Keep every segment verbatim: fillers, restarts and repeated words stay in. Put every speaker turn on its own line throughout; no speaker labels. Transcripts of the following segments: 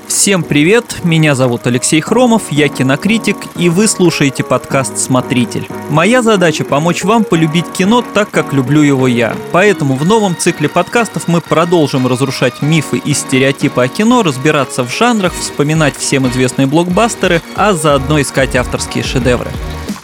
Всем привет, меня зовут Алексей Хромов, я кинокритик, и вы слушаете подкаст «Смотритель». Моя задача — помочь вам полюбить кино так, как люблю его я. Поэтому в новом цикле подкастов мы продолжим разрушать мифы и стереотипы о кино, разбираться в жанрах, вспоминать всем известные блокбастеры, а заодно искать авторские шедевры.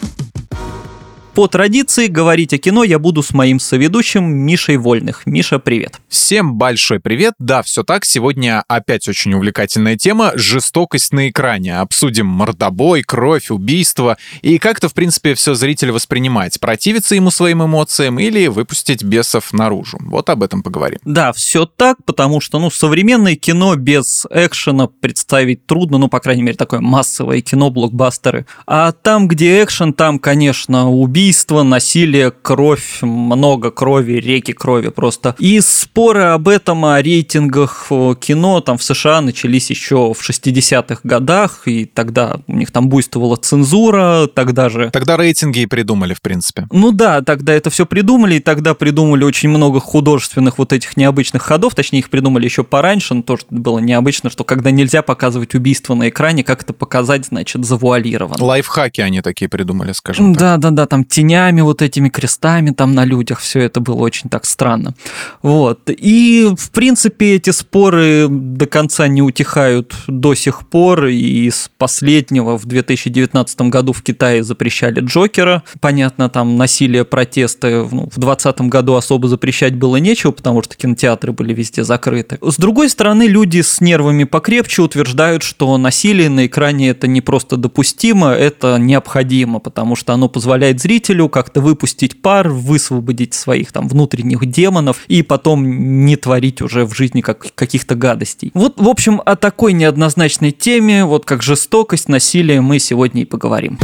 По традиции говорить о кино я буду с моим соведущим Мишей Вольных. Миша, привет.
Всем большой привет. Да, все так. Сегодня опять очень увлекательная тема — жестокость на экране. Обсудим мордобой, кровь, убийство и как-то, в принципе, все зритель воспринимает. Противиться ему своим эмоциям или выпустить бесов наружу. Вот об этом поговорим.
Да, все так, потому что, ну, современное кино без экшена представить трудно, ну, по крайней мере, такое массовое кино, блокбастеры. А там, где экшен, там, конечно, убийство. Убийство, насилие, кровь, много крови, реки крови просто. И споры об этом, о рейтингах кино там в США начались еще в шестидесятых годах, и тогда у них там буйствовала цензура, тогда же...
Тогда рейтинги и придумали, в принципе.
Ну да, тогда это все придумали, и тогда придумали очень много художественных вот этих необычных ходов, точнее их придумали еще пораньше, но тоже было необычно, что когда нельзя показывать убийство на экране, как это показать, значит, завуалировано.
Лайфхаки они такие придумали, скажем так.
Да-да-да, там тенями, вот этими крестами там на людях, все это было очень так странно. Вот. И, в принципе, эти споры до конца не утихают до сих пор, и с последнего в две тысячи девятнадцатом году в Китае запрещали Джокера. Понятно, там насилие, протесты, ну, в двадцатом году особо запрещать было нечего, потому что кинотеатры были везде закрыты. С другой стороны, люди с нервами покрепче утверждают, что насилие на экране — это не просто допустимо, это необходимо, потому что оно позволяет зрителю как-то выпустить пар, высвободить своих там внутренних демонов и потом не творить уже в жизни как, каких-то гадостей. Вот, в общем, о такой неоднозначной теме, вот как жестокость, насилие, мы сегодня и поговорим.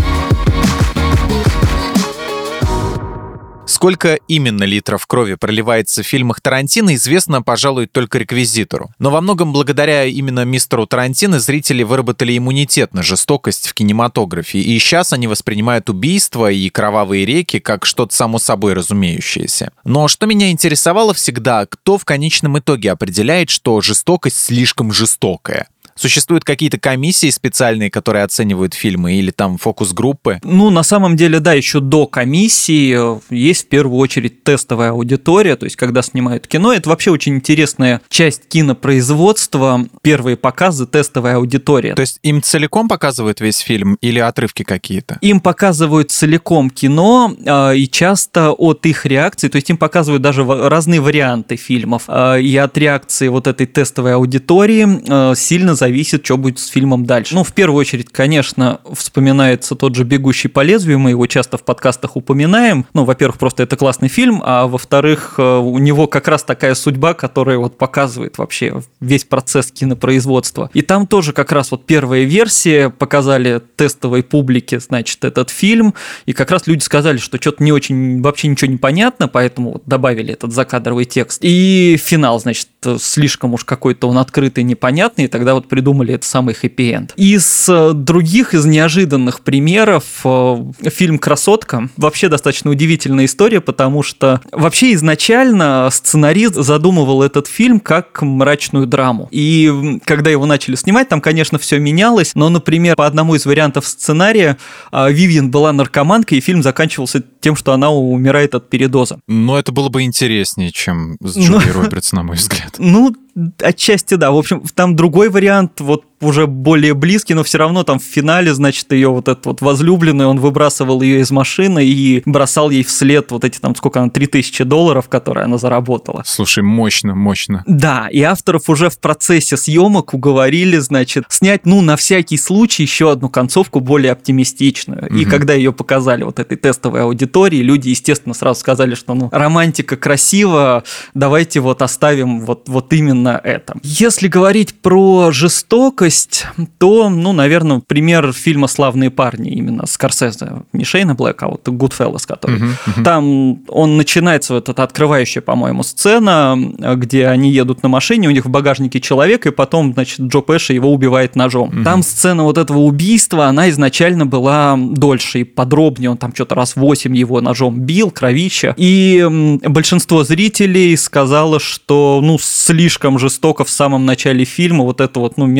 Сколько именно литров крови проливается в фильмах Тарантино, известно, пожалуй, только реквизитору. Но во многом благодаря именно мистеру Тарантино зрители выработали иммунитет на жестокость в кинематографе, и сейчас они воспринимают убийства и кровавые реки как что-то само собой разумеющееся. Но что меня интересовало всегда, кто в конечном итоге определяет, что жестокость слишком жестокая? Существуют какие-то комиссии специальные, которые оценивают фильмы, или там фокус-группы?
Ну, на самом деле, да, еще до комиссии есть в первую очередь тестовая аудитория, то есть когда снимают кино, это вообще очень интересная часть кинопроизводства, первые показы, тестовая аудитория.
То есть им целиком показывают весь фильм или отрывки какие-то?
Им показывают целиком кино, и часто от их реакции, то есть им показывают даже разные варианты фильмов, и от реакции вот этой тестовой аудитории сильно зависит, что будет с фильмом дальше. Ну, в первую очередь, конечно, вспоминается тот же «Бегущий по лезвию», мы его часто в подкастах упоминаем. Ну, во-первых, просто это классный фильм, а во-вторых, у него как раз такая судьба, которая вот показывает вообще весь процесс кинопроизводства. И там тоже как раз вот первая версия, показали тестовой публике, значит, этот фильм, и как раз люди сказали, что что-то не очень, вообще ничего не понятно, поэтому вот добавили этот закадровый текст. И финал, значит, слишком уж какой-то он открытый, непонятный, и тогда вот придумали это самый хэппи-энд. Из других, из неожиданных примеров, фильм «Красотка». Вообще достаточно удивительная история, потому что вообще изначально сценарист задумывал этот фильм как мрачную драму. И когда его начали снимать, там, конечно, все менялось, но, например, по одному из вариантов сценария Вивьен была наркоманкой, и фильм заканчивался тем, что она умирает от передоза.
Но это было бы интереснее, чем с Джулией ну, Робертс, на мой взгляд.
Ну, отчасти да. В общем, там другой вариант, вот уже более близкий, но все равно там в финале, значит, ее вот этот вот возлюбленный, он выбрасывал ее из машины и бросал ей вслед вот эти там, сколько она, три тысячи долларов, которые она заработала.
Слушай, мощно, мощно.
Да, и авторов уже в процессе съемок уговорили, значит, снять, ну, на всякий случай еще одну концовку более оптимистичную. Угу. И когда ее показали вот этой тестовой аудитории, люди, естественно, сразу сказали, что, ну, романтика красиво, давайте вот оставим вот, вот именно это. Если говорить про жестокость, то, ну, наверное, пример фильма «Славные парни» именно Скорсезе, не Шейна Блэка, а вот Goodfellas, который. Uh-huh, uh-huh. Там он начинается, вот эта открывающая, по-моему, сцена, где они едут на машине, у них в багажнике человек, и потом, значит, Джо Пеши его убивает ножом. Uh-huh. Там сцена вот этого убийства, она изначально была дольше и подробнее, он там что-то раз восемь его ножом бил, кровища, и большинство зрителей сказало, что, ну, слишком жестоко в самом начале фильма, вот это вот, ну, мерзко, вообще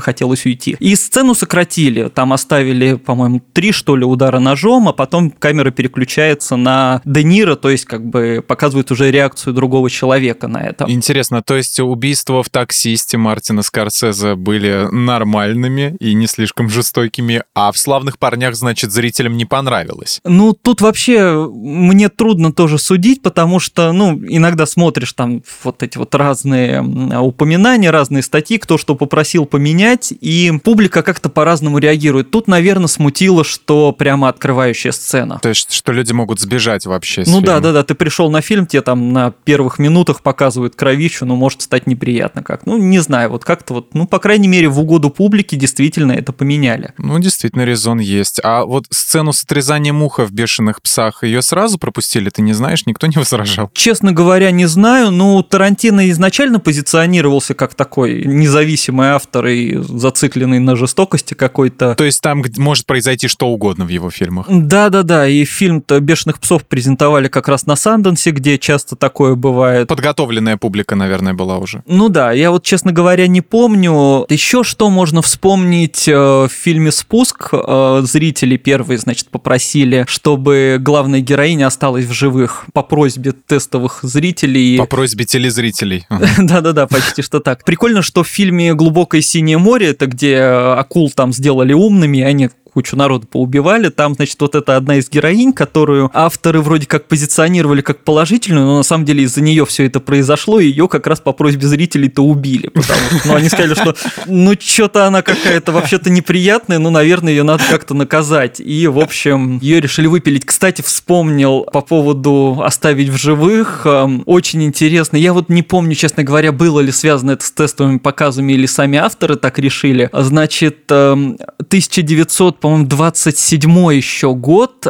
захотелось уйти. И сцену сократили, там оставили, по-моему, три, что ли, удара ножом, а потом камера переключается на Де Ниро, то есть как бы показывает уже реакцию другого человека на это.
Интересно, то есть убийства в «Таксисте» Мартина Скорсезе были нормальными и не слишком жестокими, а в «Славных парнях», значит, зрителям не понравилось?
Ну, тут вообще мне трудно тоже судить, потому что, ну, иногда смотришь там вот эти вот разные упоминания, разные статьи, кто что попросил поменять, и публика как-то по-разному реагирует. Тут, наверное, смутило, что прямо открывающая сцена.
То есть, что люди могут сбежать вообще с
Ну
фильма.
да, да, да, ты пришел на фильм, тебе там на первых минутах показывают кровищу, ну, может стать неприятно как. Ну, не знаю, вот как-то вот, ну, по крайней мере, в угоду публике действительно это поменяли.
Ну, действительно, резон есть. А вот сцену с отрезанием уха в «Бешеных псах» ее сразу пропустили? Ты не знаешь, никто не возражал?
Честно говоря, не знаю, но Тарантино изначально позиционировался как такой независимый автор и зацикленный на жестокости какой-то.
То есть там может произойти что угодно в его фильмах?
Да-да-да, и фильм-то «Бешеных псов» презентовали как раз на Санденсе, где часто такое бывает.
Подготовленная публика, наверное, была уже.
Ну да, я вот, честно говоря, не помню. Еще что можно вспомнить в фильме «Спуск»? Зрители первые, значит, попросили, чтобы главная героиня осталась в живых по просьбе тестовых зрителей.
По просьбе телезрителей.
Да-да-да, почти что так. Прикольно, что в фильме «Глубокое синее море», это где акул там сделали умными, они кучу народу поубивали. Там, значит, вот это одна из героинь, которую авторы вроде как позиционировали как положительную, но на самом деле из-за нее все это произошло, и ее как раз по просьбе зрителей-то убили. Потому что, ну, они сказали, что ну, что-то она какая-то вообще-то неприятная, ну, наверное, ее надо как-то наказать. И, в общем, ее решили выпилить. Кстати, вспомнил по поводу «Оставить в живых». Очень интересно. Я вот не помню, честно говоря, было ли связано это с тестовыми показами или сами авторы так решили. Значит, тысяча девятьсот, по-моему, двадцать седьмой еще год,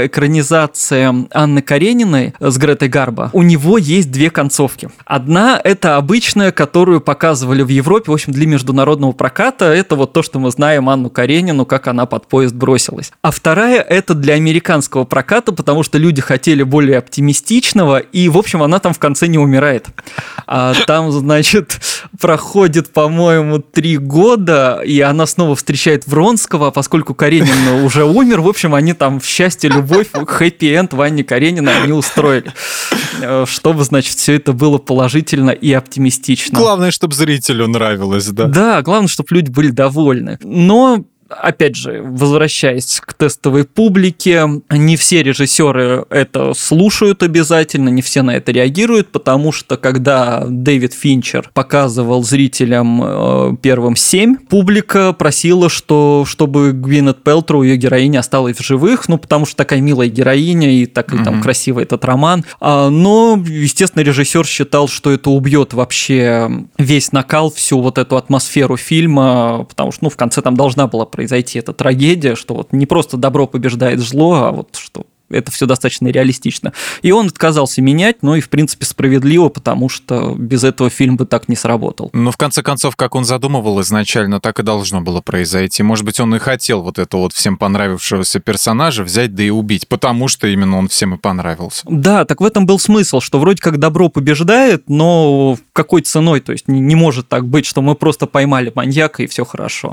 экранизация Анны Карениной с Гретой Гарбо. У него есть две концовки. Одна – это обычная, которую показывали в Европе, в общем, для международного проката. Это вот то, что мы знаем Анну Каренину, как она под поезд бросилась. А вторая – это для американского проката, потому что люди хотели более оптимистичного, и, в общем, она там в конце не умирает. А там, значит, проходит, по-моему, три года, и она снова встречает Вронского, поскольку Каренин уже умер, в общем, они там в счастье, любовь, хэппи-энд в Анне Карениной они устроили. Чтобы, значит, все это было положительно и оптимистично.
Главное, чтобы зрителю нравилось, да?
Да, главное, чтобы люди были довольны. Но... Опять же, возвращаясь к тестовой публике, не все режиссеры это слушают обязательно, не все на это реагируют, потому что когда Дэвид Финчер показывал зрителям э, первым «Семь», публика просила, что, чтобы Гвинет Пэлтроу, ее героиня, осталась в живых, ну, потому что такая милая героиня и такой mm-hmm. там красивый этот роман. А, но, естественно, режиссер считал, что это убьет вообще весь накал, всю вот эту атмосферу фильма, потому что, ну, в конце там должна была произойти эта трагедия, что вот не просто добро побеждает зло, а вот что это все достаточно реалистично. И он отказался менять, но и, в принципе, справедливо, потому что без этого фильм бы так не сработал.
Ну, в конце концов, как он задумывал изначально, так и должно было произойти. Может быть, он и хотел вот этого вот всем понравившегося персонажа взять, да и убить, потому что именно он всем и понравился.
Да, так в этом был смысл, что вроде как добро побеждает, но какой ценой? То есть не, не может так быть, что мы просто поймали маньяка и все хорошо.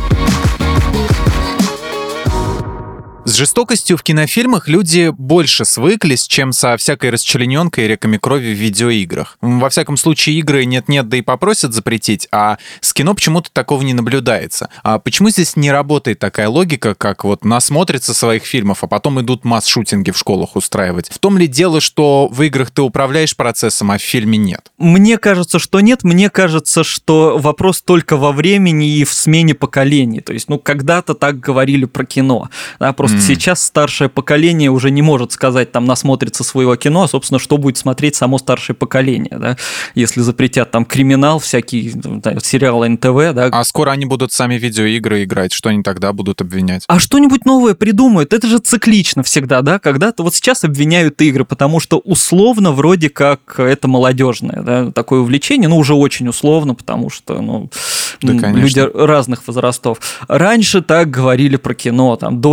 С жестокостью в кинофильмах люди больше свыклись, чем со всякой расчлененкой и реками крови в видеоиграх. Во всяком случае, игры нет-нет, да и попросят запретить, а с кино почему-то такого не наблюдается. А почему здесь не работает такая логика, как вот насмотрятся своих фильмов, а потом идут масс-шутинги в школах устраивать? В том ли дело, что в играх ты управляешь процессом, а в фильме нет?
Мне кажется, что нет. Мне кажется, что вопрос только во времени и в смене поколений. То есть, ну, когда-то так говорили про кино, да, просто mm. сейчас старшее поколение уже не может сказать, там, насмотрится своего кино, а, собственно, что будет смотреть само старшее поколение, да, если запретят там криминал, всякие, да, сериалы эн тэ вэ, да.
А скоро они будут сами видеоигры играть, что они тогда будут обвинять?
А что-нибудь новое придумают, это же циклично всегда, да, когда-то вот сейчас обвиняют игры, потому что условно вроде как это молодежное, да, такое увлечение, ну, уже очень условно, потому что, ну,
да,
люди разных возрастов. Раньше так говорили про кино, там, до этого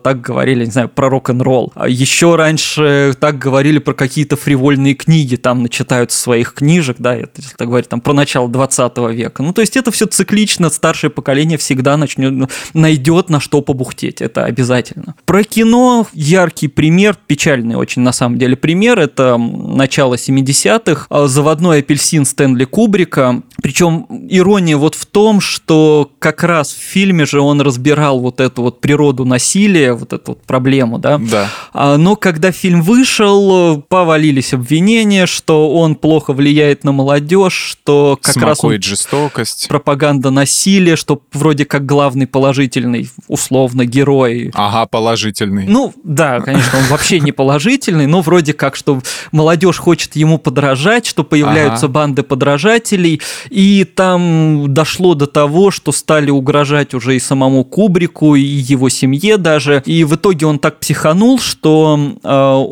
так говорили, не знаю, про рок-н-ролл. Еще раньше так говорили про какие-то фривольные книги, там начитаются своих книжек, да, это, если так говорить, там, про начало двадцатого века. Ну, то есть это все циклично, старшее поколение всегда начнет, найдет на что побухтеть, это обязательно. Про кино яркий пример, печальный очень на самом деле пример, это начало семидесятых, «Заводной апельсин» Стэнли Кубрика. Причем ирония вот в том, что как раз в фильме же он разбирал вот эту вот природу насилия, вот эту вот проблему, да?
Да.
Но когда фильм вышел, повалились обвинения, что он плохо влияет на молодежь, что как раз он...
жестокость.
Пропаганда насилия, что вроде как главный положительный, условно, герой.
Ага, положительный.
Ну, да, конечно, он вообще не положительный, но вроде как, что молодежь хочет ему подражать, что появляются ага. банды подражателей, и там дошло до того, что стали угрожать уже и самому Кубрику, и его семье даже, и в итоге он так психанул, что э,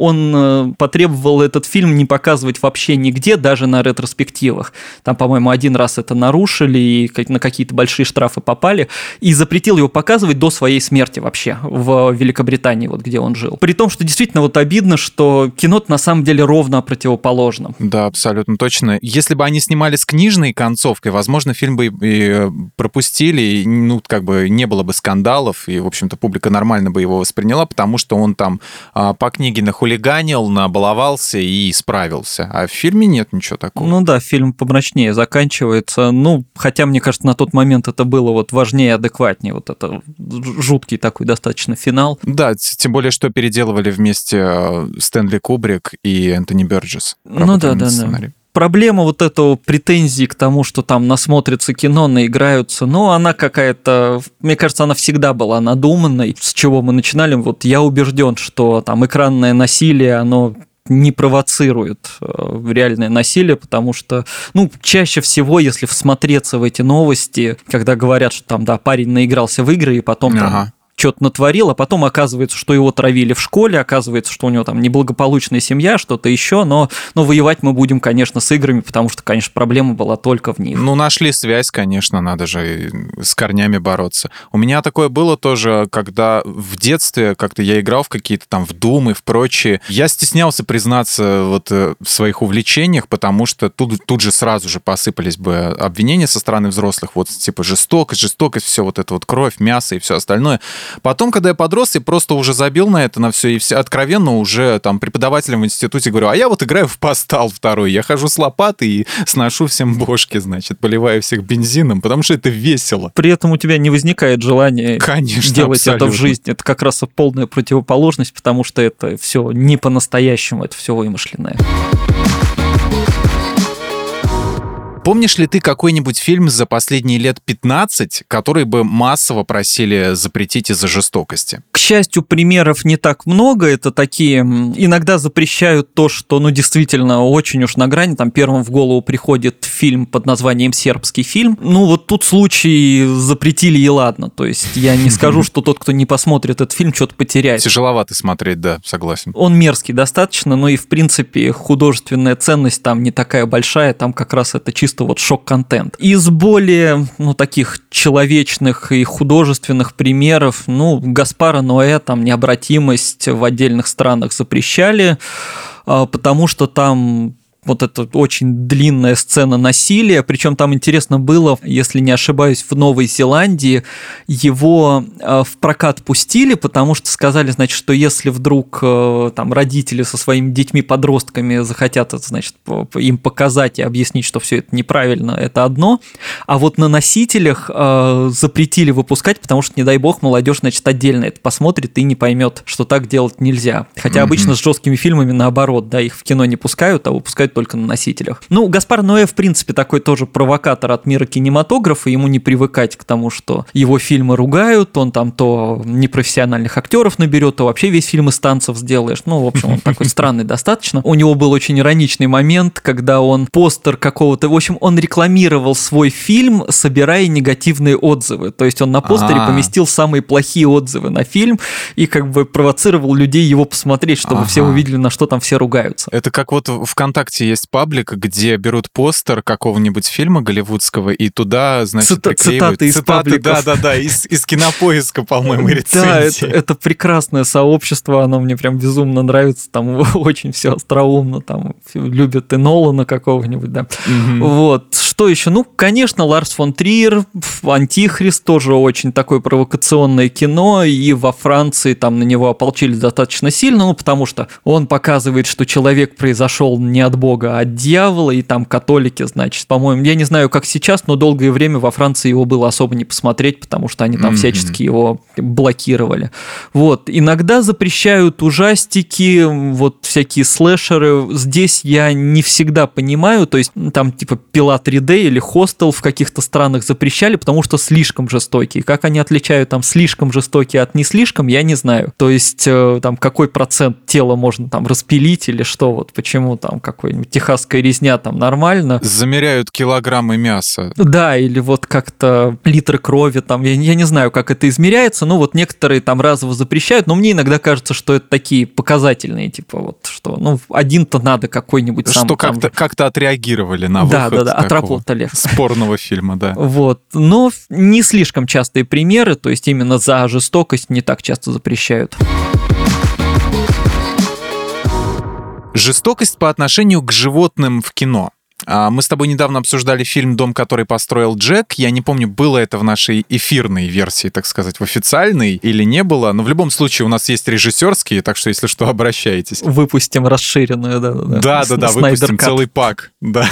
он потребовал этот фильм не показывать вообще нигде, даже на ретроспективах. Там, по-моему, один раз это нарушили, и на какие-то большие штрафы попали, и запретил его показывать до своей смерти вообще в Великобритании, вот где он жил. При том, что действительно вот обидно, что кино на самом деле ровно противоположном.
Да, абсолютно точно. Если бы они снимали с книжной концовкой, возможно, фильм бы и пропустили, и, ну, как бы не было бы скандалов, и, в общем-то, публика нормально бы его восприняла, потому что он там а, по книге нахулиганил, набаловался и справился. А в фильме нет ничего такого.
Ну да, фильм помрачнее заканчивается. Ну, хотя, мне кажется, на тот момент это было вот важнее и адекватнее. Вот это жуткий такой достаточно финал.
Да, тем более, что переделывали вместе Стэнли Кубрик и Энтони Бёрджесс.
Ну да, да, да. Проблема вот этого претензии к тому, что там насмотрятся кино, наиграются, ну, она какая-то, мне кажется, она всегда была надуманной. С чего мы начинали? Вот я убежден, что там экранное насилие, оно не провоцирует реальное насилие, потому что, ну, чаще всего, если всмотреться в эти новости, когда говорят, что там, да, парень наигрался в игры, и потом
ага.
там что-то натворил, а потом оказывается, что его травили в школе, оказывается, что у него там неблагополучная семья, что-то еще, но, но воевать мы будем, конечно, с играми, потому что, конечно, проблема была только в них.
Ну, нашли связь, конечно, надо же с корнями бороться. У меня такое было тоже, когда в детстве как-то я играл в какие-то там в Думы, в прочие. Я стеснялся признаться вот в своих увлечениях, потому что тут, тут же сразу же посыпались бы обвинения со стороны взрослых, вот типа жестокость, жестокость, все вот это вот кровь, мясо и все остальное. Потом, когда я подрос, я просто уже забил на это, на все, и все откровенно уже там преподавателям в институте говорю, а я вот играю в Постал второй, я хожу с лопатой и сношу всем бошки, значит, поливаю всех бензином, потому что это весело.
При этом у тебя не возникает желания
Конечно,
делать
абсолютно.
Это в жизни. Это как раз полная противоположность, потому что это все не по-настоящему, это все вымышленное.
Помнишь ли ты какой-нибудь фильм за последние лет пятнадцать, который бы массово просили запретить из-за жестокости?
К счастью, примеров не так много. Это такие... Иногда запрещают то, что, ну, действительно, очень уж на грани. Там первым в голову приходит фильм под названием «Сербский фильм». Ну, вот тут случай запретили, и ладно. То есть я не скажу, что тот, кто не посмотрит этот фильм, что-то потеряет.
Тяжеловато смотреть, да, согласен.
Он мерзкий достаточно, но и, в принципе, художественная ценность там не такая большая. Там как раз это чисто вот шок-контент. Из более, ну, таких человечных и художественных примеров, ну, Гаспара Ноэ, там, «Необратимость» в отдельных странах запрещали, потому что там вот эта очень длинная сцена насилия, причем там интересно было, если не ошибаюсь, в Новой Зеландии его в прокат пустили, потому что сказали, значит, что если вдруг там родители со своими детьми-подростками захотят, значит, им показать и объяснить, что все это неправильно, это одно, а вот на носителях запретили выпускать, потому что, не дай бог, молодежь, значит, отдельно это посмотрит и не поймет, что так делать нельзя. Хотя mm-hmm. обычно с жесткими фильмами наоборот, да, их в кино не пускают, а выпускают только на носителях. Ну, Гаспар Ноэ, в принципе, такой тоже провокатор от мира кинематографа, ему не привыкать к тому, что его фильмы ругают, он там то непрофессиональных актеров наберет, то вообще весь фильм из танцев сделаешь. Ну, в общем, он такой странный достаточно. У него был очень ироничный момент, когда он постер какого-то, в общем, он рекламировал свой фильм, собирая негативные отзывы. То есть он на постере А-а-а. поместил самые плохие отзывы на фильм и как бы провоцировал людей его посмотреть, чтобы ага. все увидели, на что там все ругаются.
Это как вот ВКонтакте интернете есть паблик, где берут постер какого-нибудь фильма голливудского и туда, значит,
Цита-
приклеивают
цитаты из пабликов.
Да-да-да, из, из Кинопоиска, по-моему, рецензии.
Да, это, это прекрасное сообщество, оно мне прям безумно нравится, там очень все остроумно, там любят и Нолана какого-нибудь, да. Угу. Вот, что еще? Ну, конечно, Ларс фон Триер, «Антихрист», тоже очень такое провокационное кино, и во Франции там на него ополчились достаточно сильно, ну, потому что он показывает, что человек произошел не от Бога, а от дьявола, и там католики, значит, по-моему, я не знаю, как сейчас, но долгое время во Франции его было особо не посмотреть, потому что они там mm-hmm. всячески его блокировали. Вот, иногда запрещают ужастики, вот всякие слэшеры, здесь я не всегда понимаю, то есть там типа «Пила три дэ» или «Хостел» в каких-то странах запрещали, потому что слишком жестокие. Как они отличают там слишком жестокие от не слишком, я не знаю. То есть там какой процент тела можно там распилить или что, вот почему там какой-нибудь техасская резня там нормально.
Замеряют килограммы мяса.
Да, или вот как-то литры крови там, я, я не знаю, как это измеряется, но вот некоторые там разово запрещают, но мне иногда кажется, что это такие показательные, типа вот что, ну, один-то надо какой-нибудь сам.
Что как-то, как-то отреагировали на выход
да, да, да, отработали.
Спорного фильма, да.
Вот, но не слишком частые примеры, то есть именно за жестокость не так часто запрещают.
Жестокость по отношению к животным в кино. Мы с тобой недавно обсуждали фильм «Дом, который построил Джек». Я не помню, было это в нашей эфирной версии, так сказать, в официальной или не было. Но в любом случае у нас есть режиссерские, так что, если что, обращайтесь.
Выпустим расширенную, да-да-да.
Да-да-да, выпустим целый пак, да.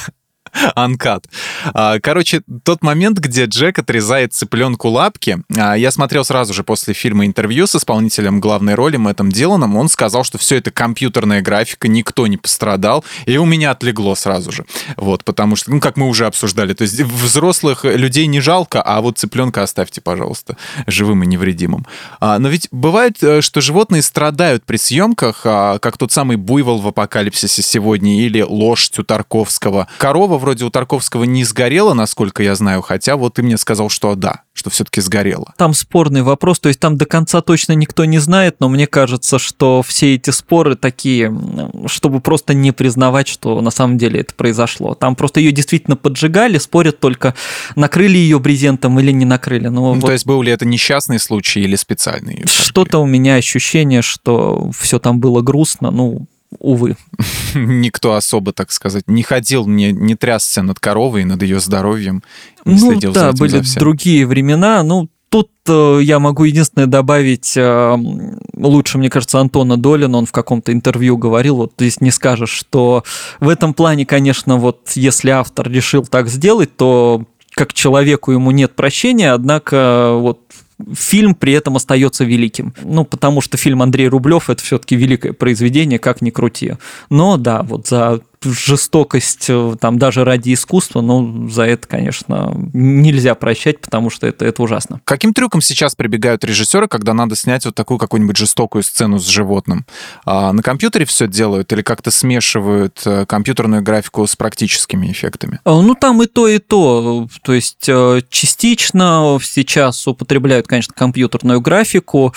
Анкат. Короче, тот момент, где Джек отрезает цыпленку лапки, я смотрел сразу же после фильма интервью с исполнителем главной роли Мэттом Диланом. Он сказал, что все это компьютерная графика, никто не пострадал, и у меня отлегло сразу же. Вот, потому что, ну, как мы уже обсуждали, то есть взрослых людей не жалко, а вот цыпленка оставьте, пожалуйста, живым и невредимым. Но ведь бывает, что животные страдают при съемках, как тот самый буйвол в «Апокалипсисе сегодня» или лошадь у Тарковского. Корова вроде у Тарковского не сгорела, насколько я знаю, хотя вот ты мне сказал, что да, что все-таки сгорела.
Там спорный вопрос, то есть там до конца точно никто не знает, но мне кажется, что все эти споры такие, чтобы просто не признавать, что на самом деле это произошло. Там просто ее действительно поджигали, спорят только, накрыли ее брезентом или не накрыли. Но
ну,
вот
то есть был ли это несчастный случай или специальный?
Что-то у меня ощущение, что все там было грустно, ну, увы.
Никто особо, так сказать, не ходил, не, не трясся над коровой, над ее здоровьем. Не
ну
следил
да,
за этим,
были
за всем.
Другие времена. Ну, тут э, я могу единственное добавить, э, лучше, мне кажется, Антона Долина, он в каком-то интервью говорил, вот здесь не скажешь, что в этом плане, конечно, вот если автор решил так сделать, то как человеку ему нет прощения, однако вот фильм при этом остается великим. Ну, потому что фильм Андрей Рублев — это все-таки великое произведение, как ни крути. Но да, вот за жестокость, там, даже ради искусства, ну, за это, конечно, нельзя прощать, потому что это, это ужасно.
Каким трюком сейчас прибегают режиссеры, когда надо снять вот такую какую-нибудь жестокую сцену с животным? А на компьютере все делают или как-то смешивают компьютерную графику с практическими эффектами?
Ну, там и то, и то. То есть частично сейчас употребляют, конечно, компьютерную графику,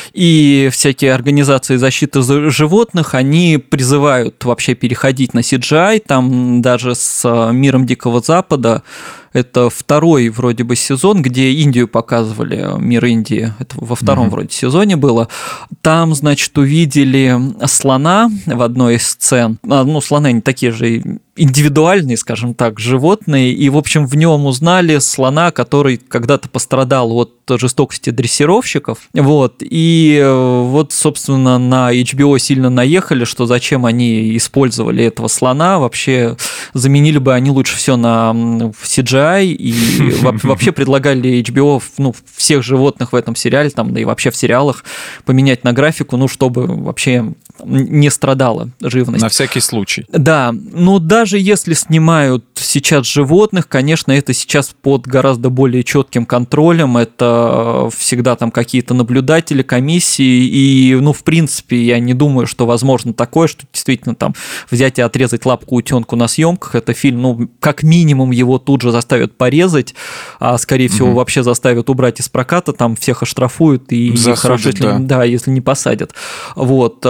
и всякие организации защиты животных, они призывают вообще переходить на си джи ай, там даже с «Миром Дикого Запада», это второй вроде бы сезон, где Индию показывали, «Мир Индии», это во втором mm-hmm. вроде сезоне было. Там, значит, увидели слона в одной из сцен. Ну, слоны они такие же индивидуальные, скажем так, животные, и, в общем, в нем узнали слона, который когда-то пострадал от жестокости дрессировщиков, вот, и вот, собственно, на эйч би о сильно наехали, что зачем они использовали этого слона, вообще заменили бы они лучше все на си джи ай, и вообще предлагали эйч би о, ну, всех животных в этом сериале, там, да и вообще в сериалах поменять на графику, ну, чтобы вообще не страдала живность.
На всякий случай.
Да, но даже если снимают сейчас животных, конечно, это сейчас под гораздо более четким контролем, это всегда там какие-то наблюдатели, комиссии, и, ну, в принципе, я не думаю, что возможно такое, что действительно там взять и отрезать лапку утенку на съемках, это фильм, ну, как минимум его тут же заставят порезать, а, скорее всего, угу. вообще заставят убрать из проката, там всех оштрафуют, и
Засудят,
хорошо, если,
да.
да, если не посадят. Вот, ну,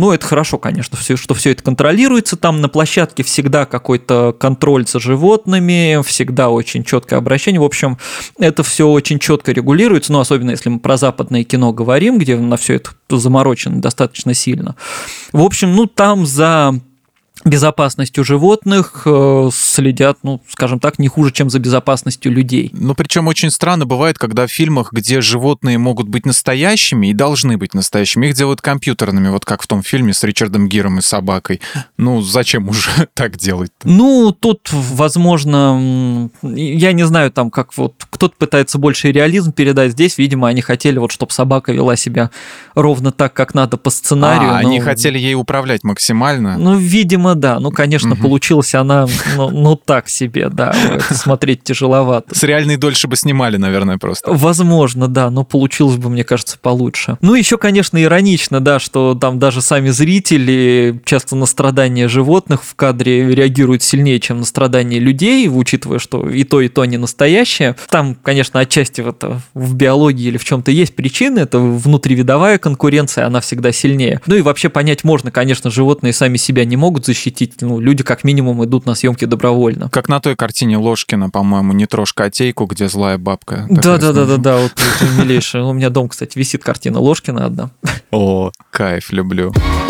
ну, это хорошо, конечно, все, что все это контролируется. Там на площадке всегда какой-то контроль за животными, всегда очень четкое обращение. В общем, это все очень четко регулируется, ну, особенно если мы про западное кино говорим, где на все это заморочено достаточно сильно. В общем, ну, там за безопасностью животных э, следят, ну, скажем так, не хуже, чем за безопасностью людей.
Ну, причем очень странно бывает, когда в фильмах, где животные могут быть настоящими и должны быть настоящими, их делают компьютерными, вот как в том фильме с Ричардом Гиром и собакой. Ну, зачем уже так делать-то?
Ну, тут, возможно, я не знаю, там, как вот кто-то пытается больше реализм передать. Здесь, видимо, они хотели, вот, чтобы собака вела себя ровно так, как надо по сценарию.
А,
но...
они хотели ей управлять максимально?
Ну, видимо, да. Ну, конечно, угу. Получилась она, ну, ну, так себе, да. Смотреть тяжеловато.
С реальной дольше бы снимали, наверное, просто.
Возможно, да, но получилось бы, мне кажется, получше. Ну, еще, конечно, иронично, да, что там даже сами зрители часто на страдания животных в кадре реагируют сильнее, чем на страдания людей, учитывая, что и то, и то не настоящее. Там, конечно, отчасти в, это, в биологии или в чем-то есть причины, это внутривидовая конкуренция, она всегда сильнее. Ну и вообще понять можно, конечно, животные сами себя не могут защитить, ну, люди как минимум идут на съемки добровольно.
Как на той картине Ложкина, по-моему, «Не трожь котейку», где злая бабка.
Да-да-да-да, вот это милейшее. У меня дома, кстати, висит картина Ложкина одна.
О, кайф, люблю.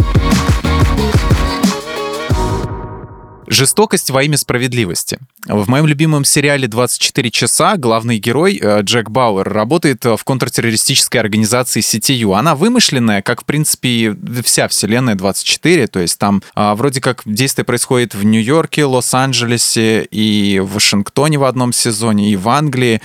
Жестокость во имя справедливости. В моем любимом сериале «двадцать четыре часа» главный герой Джек Бауэр работает в контртеррористической организации си ти ю. Она вымышленная, как, в принципе, вся вселенная двадцать четыре. То есть там а, вроде как действие происходит в Нью-Йорке, Лос-Анджелесе и в Вашингтоне в одном сезоне, и в Англии.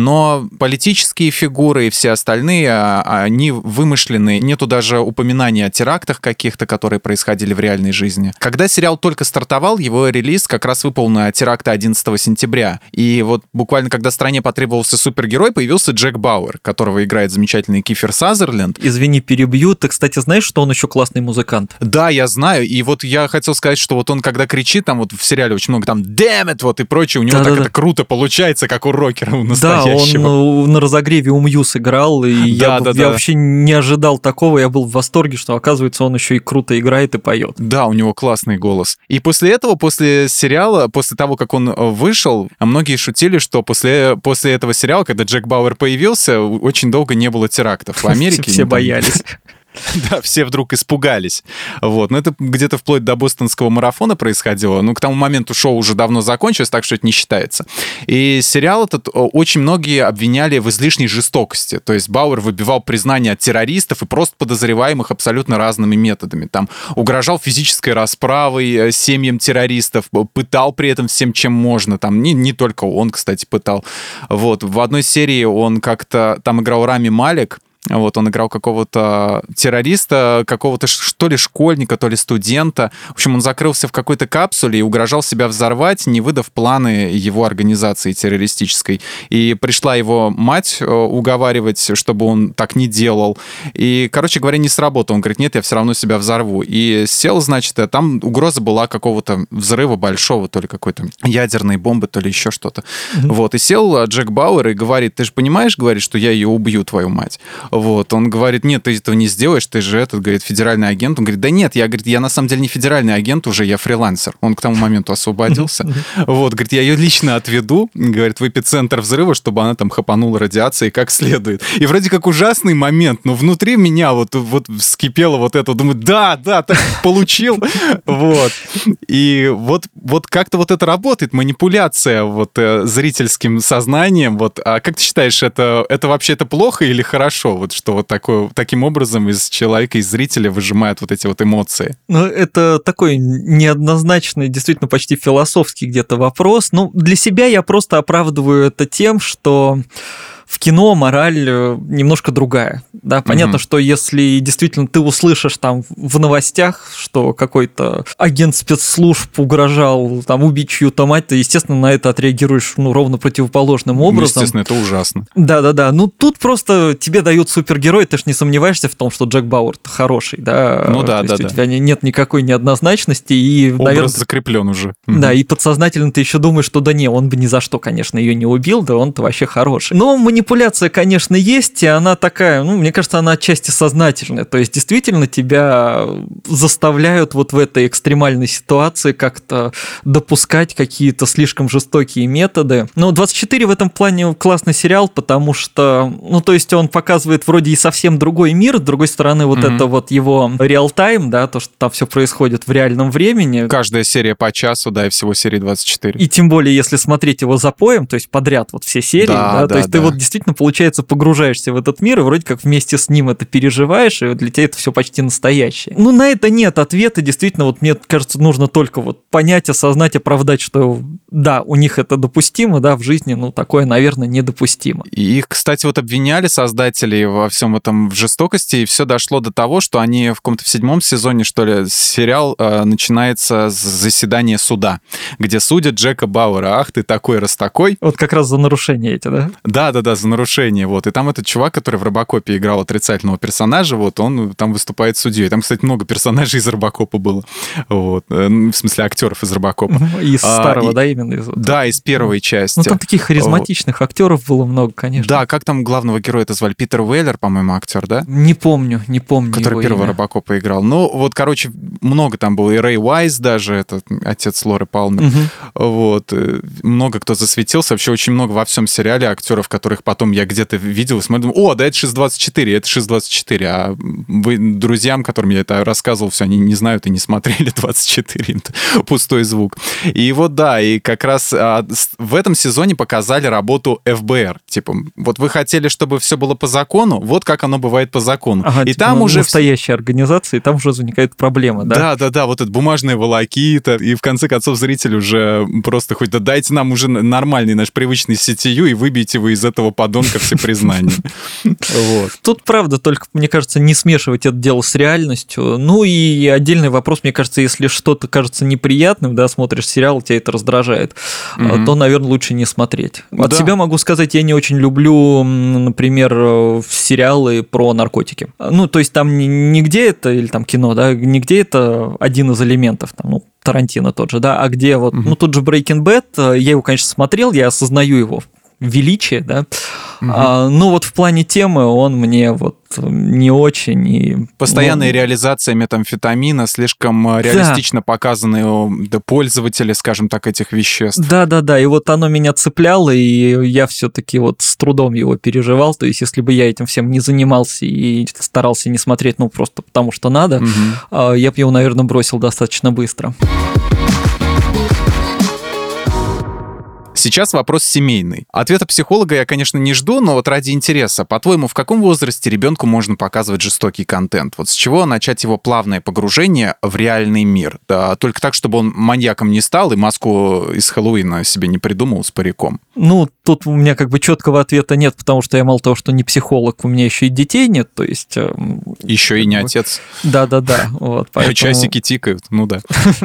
Но политические фигуры и все остальные, а, они вымышленные. Нету даже упоминания о терактах каких-то, которые происходили в реальной жизни. Когда сериал только стартовал, его релиз как раз выпал на теракты одиннадцатого сентября. И вот буквально, когда стране потребовался супергерой, появился Джек Бауэр, которого играет замечательный Кифер Сазерленд.
Извини, перебью. Ты, кстати, знаешь, что он еще классный музыкант?
Да, я знаю. И вот я хотел сказать, что вот он, когда кричит, там вот в сериале очень много там «damn it!» вот и прочее, у него
Да-да-да.
так это круто получается, как у рокера у настоящего.
Да, он на разогреве у Мьюз играл, и я,
да,
я
да.
вообще не ожидал такого. Я был в восторге, что, оказывается, он еще и круто играет и поет.
Да, у него классный голос. И после этого, после сериала, после того, как он вышел, многие шутили, что после, после этого сериала, когда Джек Бауэр появился, очень долго не было терактов в Америке.
Все боялись.
Да, все вдруг испугались. Вот. Но это где-то вплоть до бостонского марафона происходило. Ну, к тому моменту шоу уже давно закончилось, так что это не считается. И сериал этот очень многие обвиняли в излишней жестокости. То есть Бауэр выбивал признание от террористов и просто подозреваемых абсолютно разными методами. Там угрожал физической расправой семьям террористов, пытал при этом всем, чем можно. Там не, не только он, кстати, пытал. Вот. В одной серии он как-то... Там играл Рами Малек. Вот, он играл какого-то террориста, какого-то то ли школьника, то ли студента. В общем, он закрылся в какой-то капсуле и угрожал себя взорвать, не выдав планы его организации террористической. И пришла его мать уговаривать, чтобы он так не делал. И, короче говоря, не сработало. Он говорит, нет, я все равно себя взорву. И сел, значит, там угроза была какого-то взрыва большого, то ли какой-то ядерной бомбы, то ли еще что-то. Mm-hmm. Вот, и сел Джек Бауэр и говорит, ты же понимаешь, говорит, что я ее убью, твою мать. Вот, он говорит, нет, ты этого не сделаешь, ты же этот, говорит, федеральный агент. Он говорит, да нет, я, говорит, я на самом деле не федеральный агент уже, я фрилансер. Он к тому моменту освободился. Вот, говорит, я ее лично отведу, говорит, в эпицентр взрыва, чтобы она там хапанула радиацией как следует. И вроде как ужасный момент, но внутри меня вот, вот вскипело вот это, думаю, да, да, так получил. Вот. И вот, вот как-то вот это работает, манипуляция вот зрительским сознанием. Вот. А как ты считаешь, это, это вообще это плохо или хорошо? Вот что вот такое, таким образом из человека, из зрителя выжимают вот эти вот эмоции.
Ну, это такой неоднозначный, действительно почти философский где-то вопрос. Ну, для себя я просто оправдываю это тем, что в кино мораль немножко другая. Да, понятно, mm-hmm. что если действительно ты услышишь там в новостях, что какой-то агент спецслужб угрожал там убить чью-то мать, то, естественно, на это отреагируешь ну, ровно противоположным образом.
Ну, естественно, это ужасно.
Да-да-да. Ну, тут просто тебе дают супергерой, ты ж не сомневаешься в том, что Джек Бауэр хороший, да?
Ну да, да,
да. У
да.
тебя нет никакой неоднозначности. И,
образ
наверное,
закреплен уже.
Да, mm-hmm. и подсознательно ты еще думаешь, что да не, он бы ни за что, конечно, ее не убил, да он-то вообще хороший. Но мне манипуляция, конечно, есть, и она такая, ну, мне кажется, она отчасти сознательная. То есть, действительно, тебя заставляют вот в этой экстремальной ситуации как-то допускать какие-то слишком жестокие методы. Но «двадцать четыре» в этом плане классный сериал, потому что, ну, то есть, он показывает вроде и совсем другой мир, с другой стороны, вот mm-hmm. это вот его реал-тайм, да, то, что там все происходит в реальном времени.
Каждая серия по часу, да, и всего серии двадцать четыре.
И тем более, если смотреть его запоем, то есть подряд вот все серии, да, да, да, то есть да. ты вот действительно, получается, погружаешься в этот мир, и вроде как вместе с ним это переживаешь, и для тебя это все почти настоящее. Ну, на это нет ответа, действительно, вот мне кажется, нужно только вот понять, осознать, оправдать, что да, у них это допустимо, да, в жизни, ну, такое, наверное, недопустимо.
И их, кстати, вот обвиняли создатели во всем этом в жестокости, и все дошло до того, что они в каком-то в седьмом сезоне, что ли, сериал э, начинается с заседания суда, где судят Джека Бауэра. Ах ты такой, раз такой.
Вот как раз за нарушение эти, да?
Да-да-да, за нарушение, вот. И там этот чувак, который в «Робокопе» играл отрицательного персонажа, вот, он там выступает судьей. Там, кстати, много персонажей из «Робокопа» было. Вот. В смысле, актеров из «Робокопа».
Из
а,
старого,
и...
да, именно? Из...
Да, из первой части.
Ну, там таких харизматичных вот. актеров было много, конечно.
Да, как там главного героя это звали? Питер Уэллер, по-моему, актер, да?
Не помню, не помню
который
его
первого
имя.
«Робокопа» играл. Ну, вот, короче, много там было. И Рэй Уайс даже, это отец Лоры Палмер. Угу. Вот. Много кто засветился. Вообще очень много во всем сериале актеров, которых потом я где-то видел и смотрю, о, да это ШИС двадцать четыре, это ШИС двадцать четыре. А вы, друзьям, которым я это рассказывал, все, они не знают и не смотрели двадцать четыре. Пустой звук. И вот да, и как раз а, в этом сезоне показали работу эф бэ эр. Типа, вот вы хотели, чтобы все было по закону, вот как оно бывает по закону.
Ага,
и
типа,
там уже...
настоящая организация, и там уже возникает проблема, да?
Да, да, да, вот это бумажные волокита, и в конце концов зритель уже просто хоть да дайте нам уже нормальный наш привычный си ти ю и выбейте вы из этого подонка все признания.
Тут, правда, только, мне кажется, не смешивать это дело с реальностью. Ну и отдельный вопрос, мне кажется, если что-то кажется неприятным, да, смотришь сериал, тебя это раздражает, то, наверное, лучше не смотреть. От себя могу сказать, я не очень люблю, например, сериалы про наркотики. Ну, то есть там нигде это, или там кино, да, нигде это один из элементов, там, ну, Тарантино тот же, да, а где вот, uh-huh. ну, тот же Breaking Bad, я его, конечно, смотрел, я осознаю его величие, да, uh-huh. а, но вот в плане темы он мне вот не очень. И,
Постоянная ну... реализация метамфетамина, слишком реалистично да. показаны да, пользователи, скажем так, этих веществ.
Да-да-да, и вот оно меня цепляло, и я все-таки вот с трудом его переживал, то есть если бы я этим всем не занимался и старался не смотреть, ну, просто потому что надо, uh-huh. я бы его, наверное, бросил достаточно быстро.
Сейчас вопрос семейный. Ответа психолога я, конечно, не жду, но вот ради интереса, по-твоему, в каком возрасте ребенку можно показывать жестокий контент? Вот с чего начать его плавное погружение в реальный мир? Да, только так, чтобы он маньяком не стал и маску из Хэллоуина себе не придумал с париком.
Ну, тут у меня как бы четкого ответа нет, потому что я мало того, что не психолог, у меня еще и детей нет, то есть...
Еще и не отец.
Да-да-да. Вот,
поэтому... Часики тикают, ну да.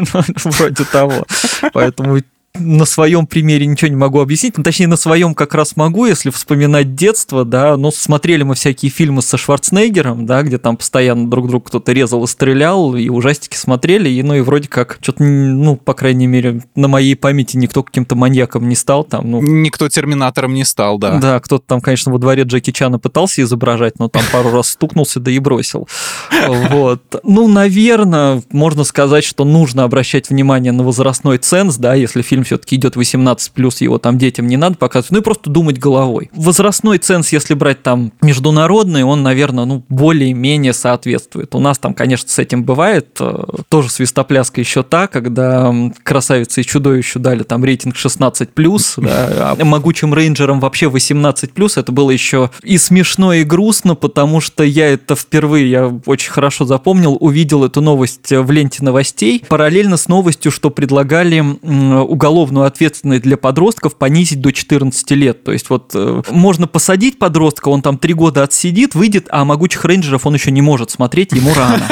Вроде того. Поэтому... На своем примере ничего не могу объяснить, ну, точнее, на своем как раз могу, если вспоминать детство, да, ну, смотрели мы всякие фильмы со Шварценеггером, да, где там постоянно друг друга кто-то резал и стрелял, и ужастики смотрели, и, ну, и вроде как, что-то, ну, по крайней мере, на моей памяти никто каким-то маньяком не стал, там, ну...
Никто терминатором не стал, да.
Да, кто-то там, конечно, во дворе Джеки Чана пытался изображать, но там пару раз стукнулся, да и бросил. Вот. Ну, наверное, можно сказать, что нужно обращать внимание на возрастной ценз, да, если фильм все-таки идет восемнадцать плюс, его там детям не надо показывать, ну и просто думать головой. Возрастной ценз, если брать там международный, он, наверное, ну, более-менее соответствует. У нас там, конечно, с этим бывает, тоже свистопляска еще та, когда «Красавице и чудовищу» дали там рейтинг шестнадцать плюс, да, а «Могучим рейнджерам» вообще восемнадцать плюс, это было еще и смешно, и грустно, потому что я это впервые, я очень хорошо запомнил, увидел эту новость в ленте новостей, параллельно с новостью, что предлагали уголовную ответственность для подростков понизить до четырнадцати лет. То есть вот э, можно посадить подростка, он там три года отсидит, выйдет, а «Могучих рейнджеров» он еще не может смотреть, ему рано.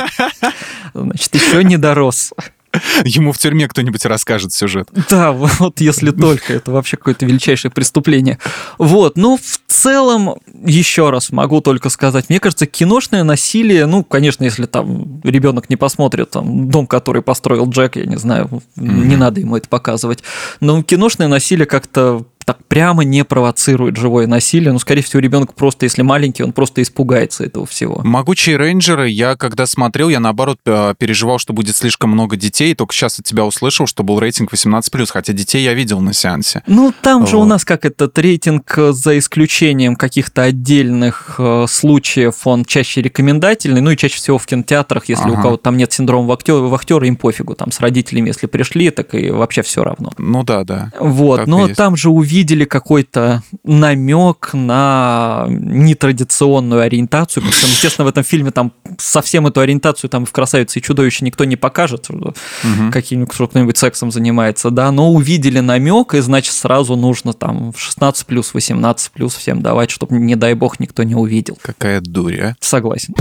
Значит, еще не дорос.
Ему в тюрьме кто-нибудь расскажет сюжет.
Да, вот если только. Это вообще какое-то величайшее преступление. Вот, ну, в целом, еще раз могу только сказать, мне кажется, киношное насилие, ну, конечно, если там ребенок не посмотрит там «Дом, который построил Джек», я не знаю, mm-hmm. не надо ему это показывать, но киношное насилие как-то так прямо не провоцирует живое насилие. Ну, скорее всего, ребенок просто, если маленький, он просто испугается этого всего.
«Могучие рейнджеры», я когда смотрел, я наоборот переживал, что будет слишком много детей, только сейчас от тебя услышал, что был рейтинг восемнадцать плюс, хотя детей я видел на сеансе.
Ну, там же
вот.
У нас как этот рейтинг, за исключением каких-то отдельных э, случаев, он чаще рекомендательный, ну и чаще всего в кинотеатрах, если ага. у кого-то там нет синдрома вахтера, им пофигу, там с родителями, если пришли, так и вообще все равно.
Ну да, да.
Вот, но там же увидели какой-то намек на нетрадиционную ориентацию, потому что, естественно, в этом фильме там совсем эту ориентацию там в «Красавице и чудовище» никто не покажет, угу. каким-нибудь кто-нибудь сексом занимается, да, но увидели намек, и значит сразу нужно там шестнадцать плюс, восемнадцать плюс всем давать, чтобы, не дай бог, никто не увидел.
Какая дурь, а?
Согласен.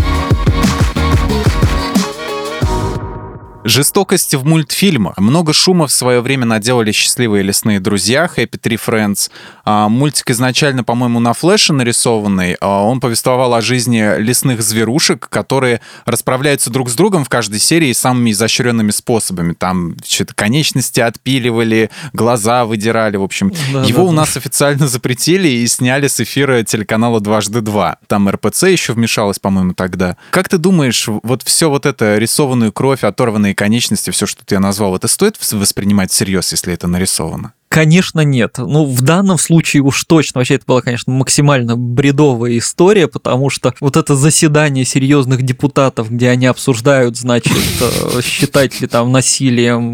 Жестокости в мультфильмах. Много шума в свое время наделали «Счастливые лесные друзья», Happy Tree Friends. А, мультик изначально, по-моему, на флеше нарисованный. А, он повествовал о жизни лесных зверушек, которые расправляются друг с другом в каждой серии самыми изощренными способами. Там что-то конечности отпиливали, глаза выдирали, в общем. Да, Его да, у да. нас официально запретили и сняли с эфира телеканала «Дважды два». Там эр пэ цэ еще вмешалась, по-моему, тогда. Как ты думаешь, вот все вот это, рисованную кровь, оторванные конечности, все, что ты назвал, это стоит воспринимать всерьез, если это нарисовано?
Конечно, нет. Ну, в данном случае уж точно. Вообще, это была, конечно, максимально бредовая история, потому что вот это заседание серьезных депутатов, где они обсуждают, значит, считать ли там насилием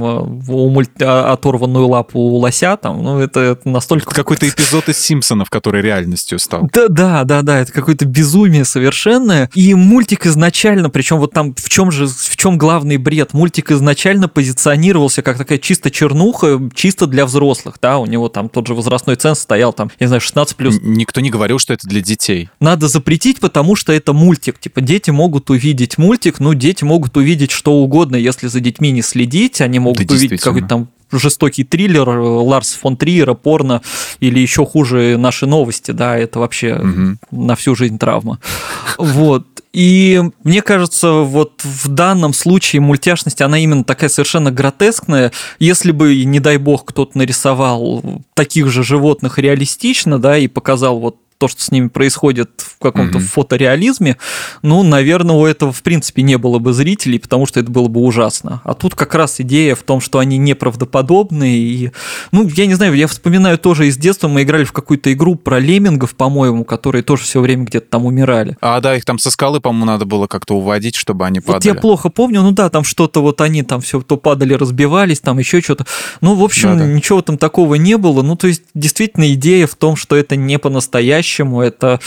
оторванную лапу у лося, там, ну, это настолько...
Это какой-то эпизод из «Симпсонов», который реальностью стал.
Да, да, да, да, это какое-то безумие совершенное. И мультик изначально, причем вот там в чем же, в чем главный бред? Мультик изначально позиционировался как такая чисто чернуха, чисто для взрослых. Да, у него там тот же возрастной ценз стоял, там, я не знаю, шестнадцать плюс.
Никто не говорил, что это для детей.
Надо запретить, потому что это мультик. Типа, дети могут увидеть мультик, ну, дети могут увидеть что угодно, если за детьми не следить, они могут да, увидеть какой-то там жестокий триллер Ларс фон Триера, порно, или еще хуже наши новости, да, это вообще угу. на всю жизнь травма. Вот. И мне кажется, вот в данном случае мультяшность, она именно такая совершенно гротескная. Если бы, не дай бог, кто-то нарисовал таких же животных реалистично, да, и показал вот то, что с ними происходит в каком-то mm-hmm. фотореализме, ну, наверное, у этого, в принципе, не было бы зрителей, потому что это было бы ужасно. А тут как раз идея в том, что они неправдоподобные. И, ну, я не знаю, я вспоминаю тоже из детства, мы играли в какую-то игру про леммингов, по-моему, которые тоже все время где-то там умирали.
А, да, их там со скалы, по-моему, надо было как-то уводить, чтобы они падали.
Вот я плохо помню, ну да, там что-то вот они там все то падали, разбивались, там еще что-то. Ну, в общем, да-да. ничего там такого не было. Ну, то есть, действительно, идея в том, что это не по-настоящему, это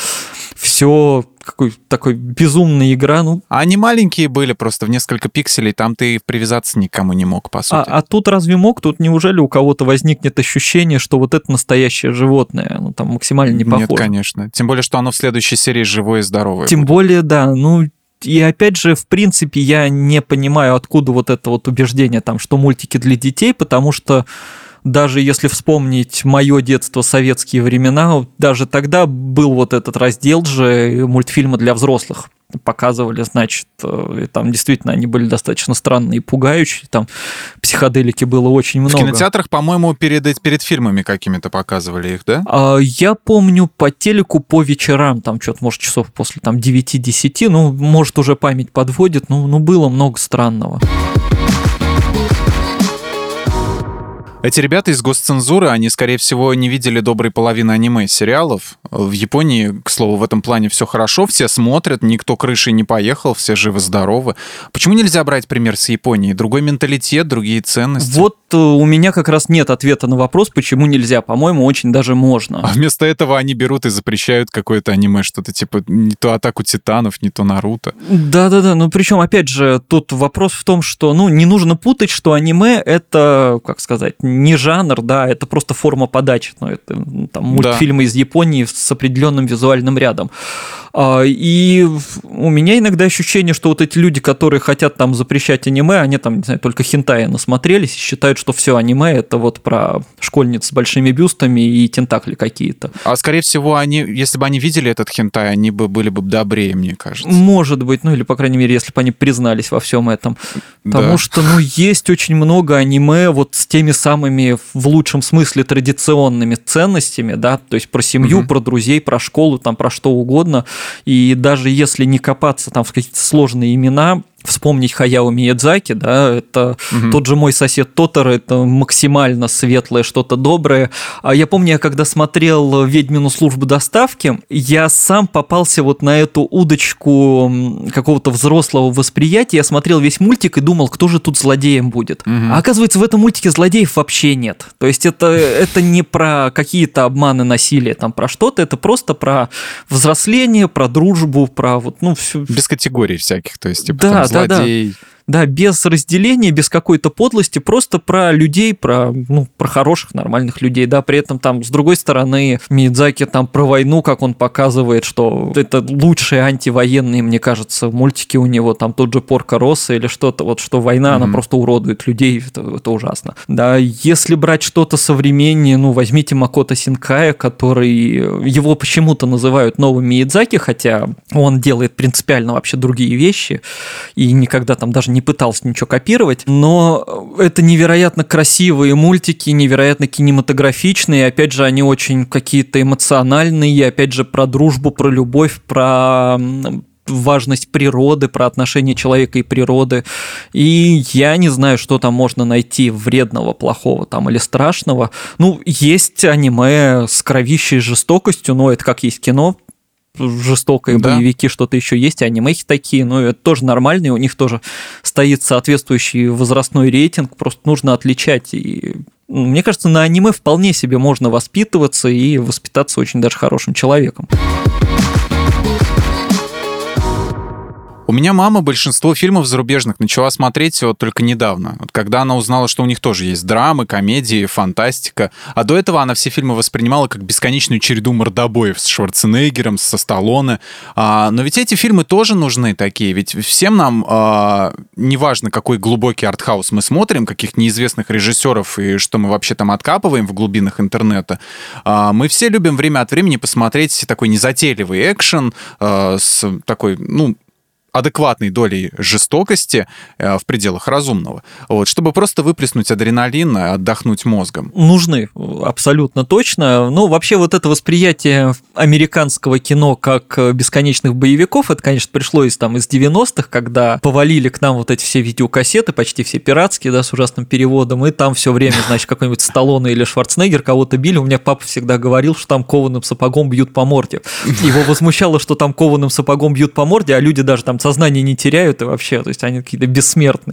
все какой такой безумная игра. Ну.
А они маленькие были, просто в несколько пикселей, там ты привязаться никому не мог, по сути.
А, а тут разве мог? Тут неужели у кого-то возникнет ощущение, что вот это настоящее животное? Ну, там максимально не похоже.
Нет, конечно. Тем более, что оно в следующей серии живое и здоровое
Тем
будет.
более, да, ну... И опять же, в принципе, я не понимаю, откуда вот это вот убеждение, там, что мультики для детей, потому что даже если вспомнить мое детство, советские времена, даже тогда был вот этот раздел же мультфильмы для взрослых. Показывали, значит, и там действительно они были достаточно странные и пугающие, там психоделики было очень много.
В кинотеатрах, по-моему, перед, перед фильмами какими-то показывали их, да?
А, я помню по телеку по вечерам, там что-то, может, часов после там девяти-десяти, ну, может, уже память подводит, ну, ну было много странного.
Эти ребята из госцензуры, они, скорее всего, не видели доброй половины аниме-сериалов. В Японии, к слову, в этом плане все хорошо, все смотрят, никто крышей не поехал, все живы-здоровы. Почему нельзя брать пример с Японии? Другой менталитет, другие ценности.
Вот у меня как раз нет ответа на вопрос, почему нельзя. По-моему, очень даже можно.
А вместо этого они берут и запрещают какое-то аниме, что-то типа не то «Атаку титанов», не то «Наруто». Да-да-да,
ну причем, опять же, тут вопрос в том, что, ну, не нужно путать, что аниме — это, как сказать, не жанр, да, это просто форма подачи. Ну, это там мультфильмы да. из Японии с определенным визуальным рядом. И у меня иногда ощущение, что вот эти люди, которые хотят там запрещать аниме, они там, не знаю, только хентая насмотрелись и считают, что все аниме это вот про школьниц с большими бюстами и тентакли какие-то.
А скорее всего, они, если бы они видели этот хентай, они бы были бы добрее, мне кажется.
Может быть, ну или, по крайней мере, если бы они признались во всем этом. Потому да. что, ну, есть очень много аниме вот с теми самыми, в лучшем смысле, традиционными ценностями, да, то есть про семью, mm-hmm. про друзей, про школу, там, про что угодно. И даже если не копаться там в какие-то сложные имена, вспомнить Хаяо Миядзаки, да, это угу. тот же «Мой сосед Тоторо», это максимально светлое, что-то доброе. А я помню, я когда смотрел «Ведьмину службу доставки», я сам попался вот на эту удочку какого-то взрослого восприятия. Я смотрел весь мультик и думал, кто же тут злодеем будет. Угу. А оказывается, в этом мультике злодеев вообще нет. То есть это, это не про какие-то обманы, насилие, там про что-то, это просто про взросление, про дружбу, про вот, ну, все.
Без категорий всяких, то есть, типа,
да,
там, злодей.
Да, да. Да, без разделения, без какой-то подлости, просто про людей, про, ну, про хороших, нормальных людей, да, при этом там, с другой стороны, Миядзаки там про войну, как он показывает, что это лучшие антивоенные, мне кажется, мультики у него, там тот же Порко Россо или что-то, вот, что война, mm-hmm. она просто уродует людей, это, это ужасно. Да, если брать что-то современнее, ну, возьмите Макото Синкая, который, его почему-то называют новым Миядзаки, хотя он делает принципиально вообще другие вещи, и никогда там даже не не пытался ничего копировать, но это невероятно красивые мультики, невероятно кинематографичные, опять же, они очень какие-то эмоциональные, опять же, про дружбу, про любовь, про важность природы, про отношения человека и природы, и я не знаю, что там можно найти вредного, плохого там или страшного. Ну, есть аниме с кровищей жестокостью, но это как есть кино, жестокие да. боевики, что-то еще есть, анимехи такие, но это тоже нормальные, у них тоже стоит соответствующий возрастной рейтинг, просто нужно отличать. И мне кажется, на аниме вполне себе можно воспитываться и воспитаться очень даже хорошим человеком.
У меня мама большинство фильмов зарубежных начала смотреть вот только недавно, вот когда она узнала, что у них тоже есть драмы, комедии, фантастика, а до этого она все фильмы воспринимала как бесконечную череду мордобоев с Шварценеггером, со Сталлоне. А, но ведь эти фильмы тоже нужны такие, ведь всем нам, а, неважно, какой глубокий артхаус мы смотрим, каких неизвестных режиссеров и что мы вообще там откапываем в глубинах интернета, а, мы все любим время от времени посмотреть такой незатейливый экшен а, с такой, ну, адекватной долей жестокости э, в пределах разумного, вот, чтобы просто выплеснуть адреналин, отдохнуть мозгом.
Нужны, абсолютно точно. Ну, вообще вот это восприятие американского кино как бесконечных боевиков, это, конечно, пришло из, там, из девяностых, когда повалили к нам вот эти все видеокассеты, почти все пиратские, да, с ужасным переводом, и там все время, значит, какой-нибудь Сталлоне или Шварценеггер кого-то били. У меня папа всегда говорил, что там кованым сапогом бьют по морде. Его возмущало, что там кованым сапогом бьют по морде, а люди даже там сознание не теряют и вообще, то есть они какие-то бессмертные.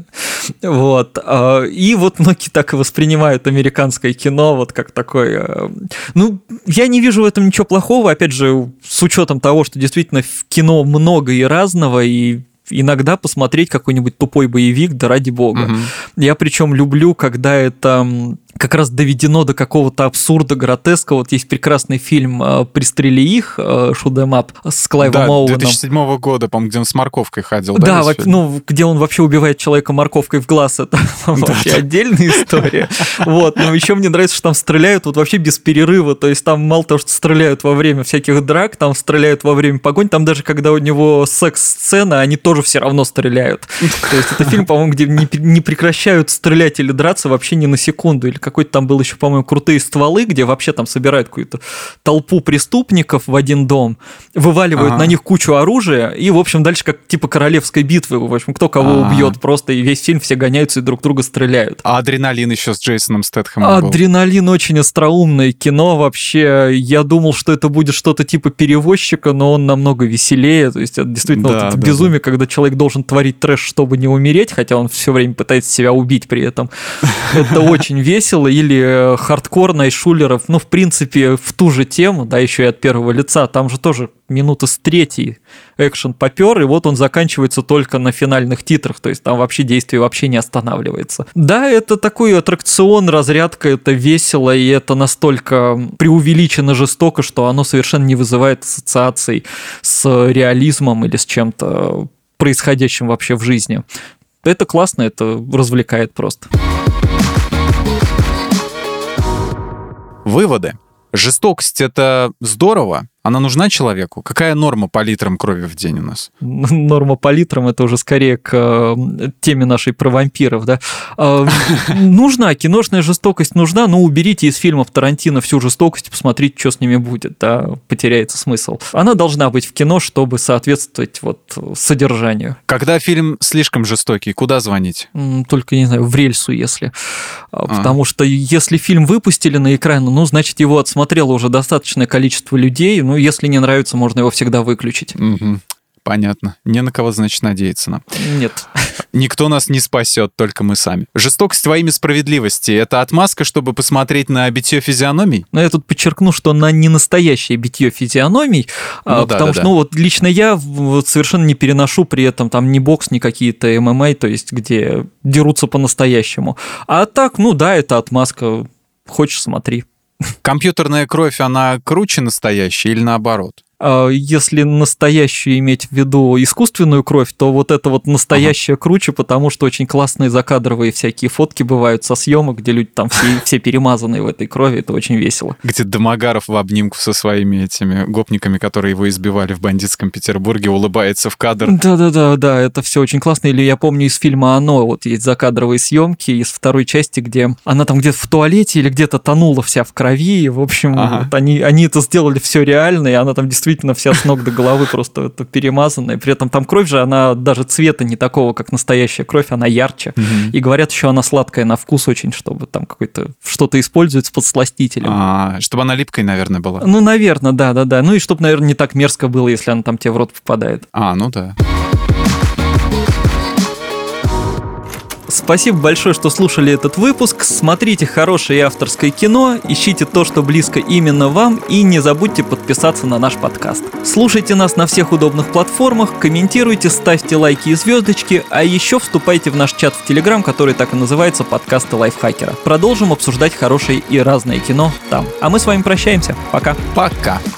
Вот. И вот многие так и воспринимают американское кино вот как такое. Ну, я не вижу в этом ничего плохого, опять же, с учетом того, что действительно в кино много и разного, и иногда посмотреть какой-нибудь тупой боевик, да ради бога. Угу. Я причем люблю, когда это как раз доведено до какого-то абсурда, гротеска. Вот есть прекрасный фильм «Пристрели их», шудэмап с Клайвом
да,
Оуэном.
две тысячи седьмого года, по-моему, где он с морковкой ходил.
Да, да ну, где он вообще убивает человека морковкой в глаз. Это вообще отдельная история. Вот. Но еще мне нравится, что там стреляют вот вообще без перерыва. То есть там мало того, что стреляют во время всяких драк, там стреляют во время погонь. Там даже когда у него секс-сцена, они тоже все равно стреляют. То есть это фильм, по-моему, где не прекращают стрелять или драться вообще ни на секунду. Или какой-то там был еще, по-моему, «Крутые стволы», где вообще там собирают какую-то толпу преступников в один дом, вываливают ага. на них кучу оружия, и, в общем, дальше как типа королевской битвы, в общем, кто кого ага. убьет просто, и весь фильм все гоняются и друг друга стреляют.
А «Адреналин» еще с Джейсоном Стэтхэмом был.
«Адреналин» очень остроумное кино вообще. Я думал, что это будет что-то типа «Перевозчика», но он намного веселее, то есть это действительно да, вот это да, безумие, да. когда человек должен творить трэш, чтобы не умереть, хотя он все время пытается себя убить при этом. Это очень весело. весело, или хардкор Найшулеров, ну, в принципе, в ту же тему, да, еще и от первого лица, там же тоже минуты с третьей экшен попер, и вот он заканчивается только на финальных титрах, то есть там вообще действие вообще не останавливается. Да, это такой аттракцион, разрядка, это весело, и это настолько преувеличено жестоко, что оно совершенно не вызывает ассоциаций с реализмом или с чем-то происходящим вообще в жизни. Это классно, это развлекает просто.
Выводы. Жестокость — это здорово? Она нужна человеку? Какая норма по литрам крови в день у нас?
Норма по литрам — это уже скорее к теме нашей про вампиров, да. Нужна, киношная жестокость нужна, но уберите из фильмов Тарантино всю жестокость и посмотрите, что с ними будет, да, потеряется смысл. Она должна быть в кино, чтобы соответствовать вот содержанию.
Когда фильм слишком жестокий, куда звонить?
Только, не знаю, в рельсу, если. А. Потому что если фильм выпустили на экран, ну, значит, его отсмотрело уже достаточное количество людей, ну, если не нравится, можно его всегда выключить.
Угу. Понятно. Не на кого, значит, надеяться нам.
Нет.
Никто нас не спасет, только мы сами. Жестокость во имя справедливости — это отмазка, чтобы посмотреть на битье физиономий?
Но я тут подчеркну, что на не настоящее битье физиономий, ну, потому да, да, что, да. ну, вот лично я вот совершенно не переношу при этом там ни бокс, ни какие-то эм эм а, то есть где дерутся по-настоящему. А так, ну да, это отмазка. Хочешь — смотри.
Компьютерная кровь, она круче настоящей или наоборот?
Если настоящую иметь в виду искусственную кровь, то вот это вот настоящая ага. круче, потому что очень классные закадровые всякие фотки бывают со съемок, где люди там все, все перемазанные в этой крови, это очень весело.
Где Домогаров в обнимку со своими этими гопниками, которые его избивали в бандитском Петербурге, улыбается в кадр.
Да-да-да, да, это все очень классно. Или я помню из фильма «Оно», вот есть закадровые съемки из второй части, где она там где-то в туалете или где-то тонула вся в крови, и, в общем, ага. вот они, они это сделали все реально, и она там действительно Действительно, вся с ног до головы просто это перемазанная. При этом там кровь же, она даже цвета не такого, как настоящая кровь, она ярче. Mm-hmm. И говорят, еще она сладкая на вкус очень, чтобы там какой-то что-то используют с подсластителем.
А, чтобы она липкой, наверное, была.
Ну, наверное, да-да-да. Ну и чтобы, наверное, не так мерзко было, если она там тебе в рот попадает.
А, ну да.
Спасибо большое, что слушали этот выпуск. Смотрите хорошее и авторское кино, ищите то, что близко именно вам, и не забудьте подписаться на наш подкаст. Слушайте нас на всех удобных платформах, комментируйте, ставьте лайки и звездочки, а еще вступайте в наш чат в Телеграм, который так и называется «Подкасты лайфхакера». Продолжим обсуждать хорошее и разное кино там. А мы с вами прощаемся. Пока.
Пока.